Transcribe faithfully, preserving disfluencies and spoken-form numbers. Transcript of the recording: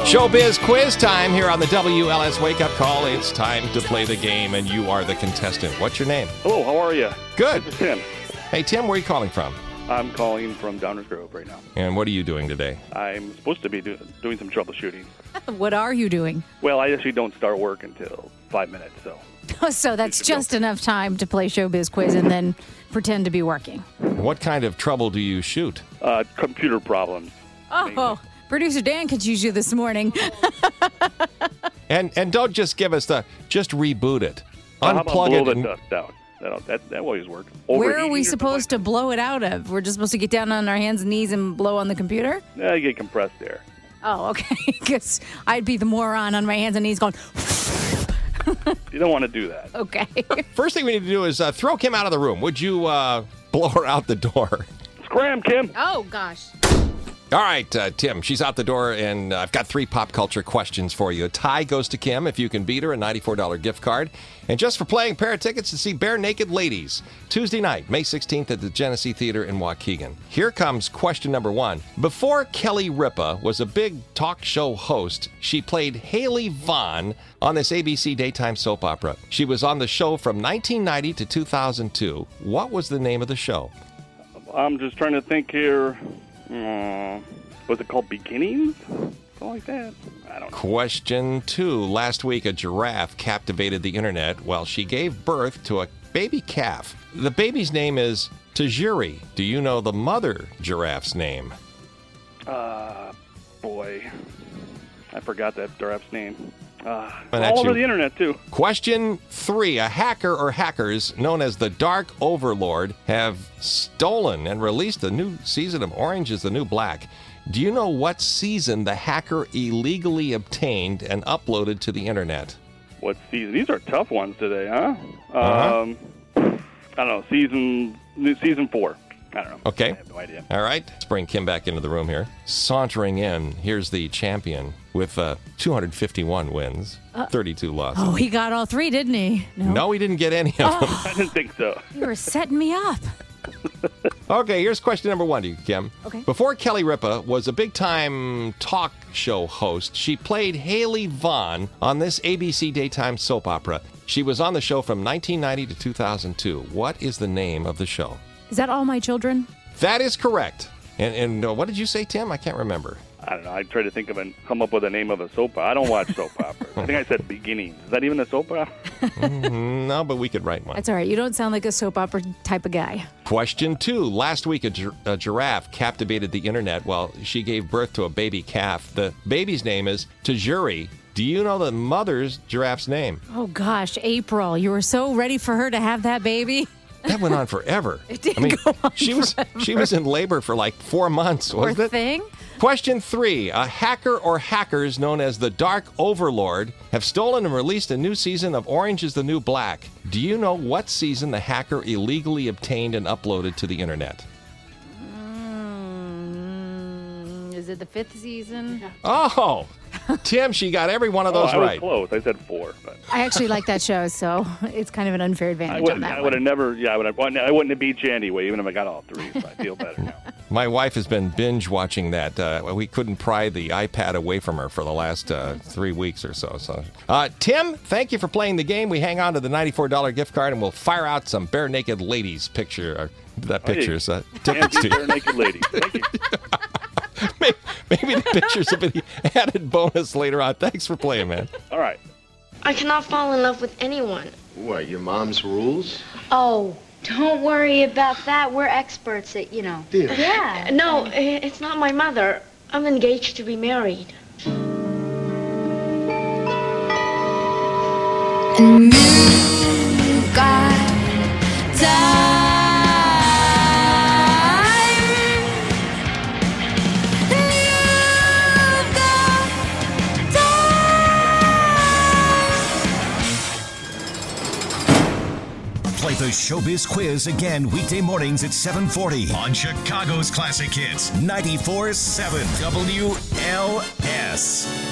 Showbiz quiz time here on the W L S Wake Up Call. It's time to play the game, and you are the contestant. What's your name? Hello, how are you? Good. This is Tim. Hey, Tim, where are you calling from? I'm calling from Downers Grove right now. And what are you doing today? I'm supposed to be do- doing some troubleshooting. What are you doing? Well, I actually don't start work until five minutes, so. So that's just enough time to play Showbiz quiz and then pretend to be working. What kind of trouble do you shoot? Uh, computer problems. Oh, producer Dan could use you this morning. And and don't just give us the, just reboot it. Uh, how about Unplug blow it. the and- dust out? That, that, that always works. Where are we supposed to blow it out of? We're just supposed to get down on our hands and knees and blow on the computer? Yeah, you get compressed air. Oh, okay. Because I'd be the moron on my hands and knees going, You don't want to do that. okay. First thing we need to do is uh, throw Kim out of the room. Would you uh, blow her out the door? Scram, Kim. Oh, gosh. All right, uh, Tim, she's out the door, and uh, I've got three pop culture questions for you. A tie goes to Kim if you can beat her, a ninety-four dollars gift card. And just for playing, a pair of tickets to see Bare Naked Ladies, Tuesday night, May sixteenth at the Genesee Theater in Waukegan. Here comes question number one. Before Kelly Ripa was a big talk show host, she played Haley Vaughn on this A B C daytime soap opera. She was on the show from nineteen ninety to two thousand two. What was the name of the show? I'm just trying to think here. Uh, was it called Beginnings? Something like that. I don't know. Question two. Last week, a giraffe captivated the internet while she gave birth to a baby calf. The baby's name is Tajiri. Do you know the mother giraffe's name? Uh, boy. I forgot that giraffe's name. Uh, And that's all over you. the internet, too. Question three. A hacker or hackers known as the Dark Overlord have stolen and released a new season of Orange is the New Black. Do you know what season the hacker illegally obtained and uploaded to the internet? What season? These are tough ones today, huh? Uh-huh. Um, I don't know. Season season four. I don't know. Okay. I have no idea. All right. Let's bring Kim back into the room here. Sauntering in, here's the champion with uh, two hundred fifty-one wins, thirty-two losses. Oh, he got all three, didn't he? No, he didn't get any of them. I didn't think so. You were setting me up. Okay, here's question number one to you, Kim. Okay. Before Kelly Ripa was a big-time talk show host, she played Haley Vaughn on this A B C daytime soap opera. She was on the show from nineteen ninety to two thousand two. What is the name of the show? Is that All My Children? That is correct. And, and uh, what did you say, Tim? I can't remember. I don't know. I tried to think of and come up with a name of a soap opera. I don't watch soap operas. I think I said Beginnings. Is that even a soap opera? No, but we could write one. That's all right. You don't sound like a soap opera type of guy. Question two. Last week, a, gir- a giraffe captivated the internet while she gave birth to a baby calf. The baby's name is Tajiri. Do you know the mother's giraffe's name? Oh, gosh, April. You were so ready for her to have that baby. That went on forever. It did I mean, go on she was she was in labor for like four months, Poor wasn't it? thing. Question three. A hacker or hackers known as the Dark Overlord have stolen and released a new season of Orange is the New Black. Do you know what season the hacker illegally obtained and uploaded to the internet? Mm, is it the fifth season? Oh, Tim, she got every one of Oh, those I was right. close. I said four, but I actually like that show, so it's kind of an unfair I advantage would on that I one. would have never. Yeah, I would have. I wouldn't have beat you anyway, even if I got all three. So I feel better now. My wife has been binge watching that. Uh, we couldn't pry the iPad away from her for the last uh, three weeks or so. So, uh, Tim, thank you for playing the game. We hang on to the ninety-four dollars gift card, and we'll fire out some bare naked ladies picture. Uh, that Hey, pictures uh, And tickets to bare you. naked lady. Thank you. maybe, maybe the pictures will be added bonus later on. Thanks for playing, man. All right. I cannot fall in love with anyone. What, your mom's rules? Oh, don't worry about that. We're experts at, you know. Dear. Yeah. No, i- it's not my mother. I'm engaged to be married. And you've got time. You've got time. Play the Showbiz Quiz again weekday mornings at seven forty on Chicago's Classic Hits ninety-four seven W L S.